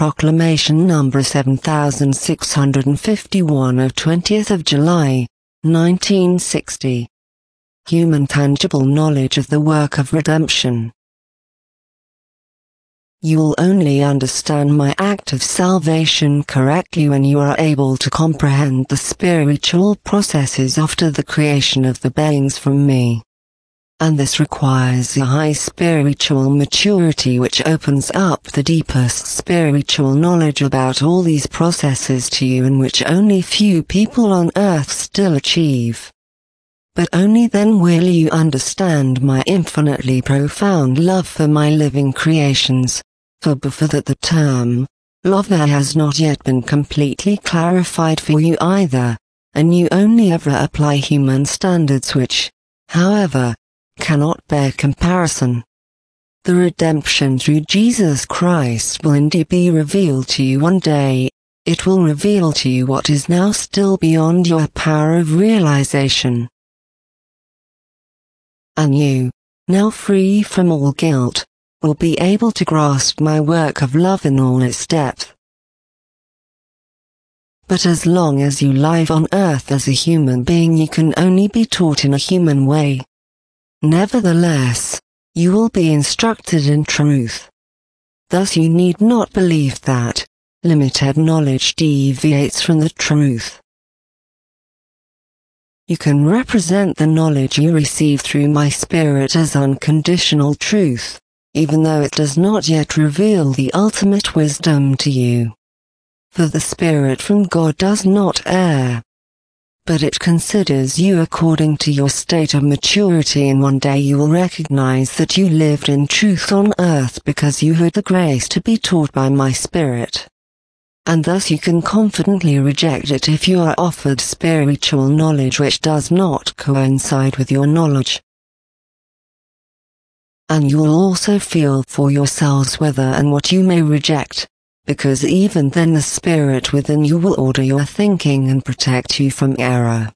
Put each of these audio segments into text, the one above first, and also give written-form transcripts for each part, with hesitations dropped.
Proclamation number 7651 of 20th of July, 1960. Human tangible knowledge of the work of redemption. You will only understand my act of salvation correctly when you are able to comprehend the spiritual processes after the creation of the beings from me. And this requires a high spiritual maturity which opens up the deepest spiritual knowledge about all these processes to you, and which only few people on earth still achieve. But only then will you understand my infinitely profound love for my living creations. For before that the term, love, has not yet been completely clarified for you either, and you only ever apply human standards which, however, cannot bear comparison. The redemption through Jesus Christ will indeed be revealed to you one day. It will reveal to you what is now still beyond your power of realization. And you, now free from all guilt, will be able to grasp my work of love in all its depth. But as long as you live on earth as a human being, you can only be taught in a human way. Nevertheless, you will be instructed in truth. Thus you need not believe that limited knowledge deviates from the truth. You can represent the knowledge you receive through my spirit as unconditional truth, even though it does not yet reveal the ultimate wisdom to you. For the Spirit from God does not err, but it considers you according to your state of maturity, and one day you will recognize that you lived in truth on earth because you had the grace to be taught by my Spirit. And thus you can confidently reject it if you are offered spiritual knowledge which does not coincide with your knowledge. And you will also feel for yourselves whether and what you may reject, because even then the Spirit within you will order your thinking and protect you from error.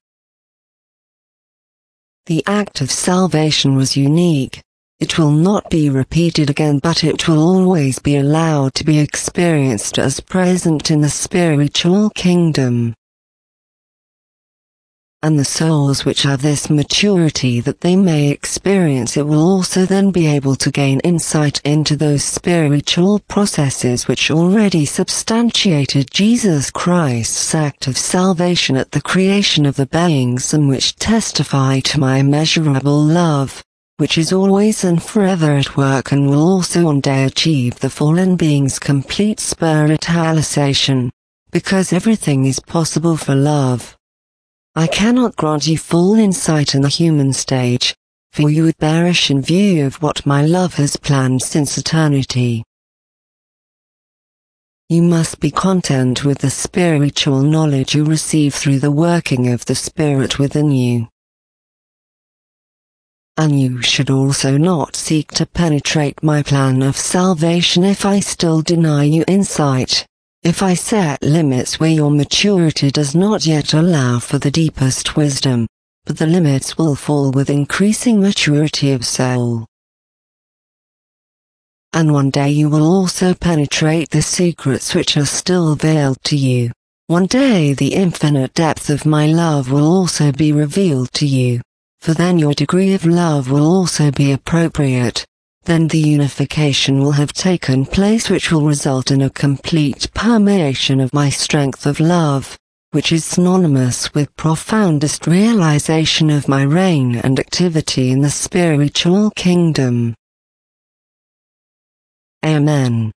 The act of salvation was unique. It will not be repeated again, but it will always be allowed to be experienced as present in the spiritual kingdom. And the souls which have this maturity that they may experience it will also then be able to gain insight into those spiritual processes which already substantiated Jesus Christ's act of salvation at the creation of the beings, and which testify to my immeasurable love, which is always and forever at work, and will also one day achieve the fallen being's complete spiritualization, because everything is possible for love. I cannot grant you full insight in the human stage, for you would perish in view of what my love has planned since eternity. You must be content with the spiritual knowledge you receive through the working of the Spirit within you. And you should also not seek to penetrate my plan of salvation if I still deny you insight. If I set limits where your maturity does not yet allow for the deepest wisdom, but the limits will fall with increasing maturity of soul. And one day you will also penetrate the secrets which are still veiled to you. One day the infinite depth of my love will also be revealed to you, for then your degree of love will also be appropriate. Then the unification will have taken place, which will result in a complete permeation of my strength of love, which is synonymous with profoundest realization of my reign and activity in the spiritual kingdom. Amen.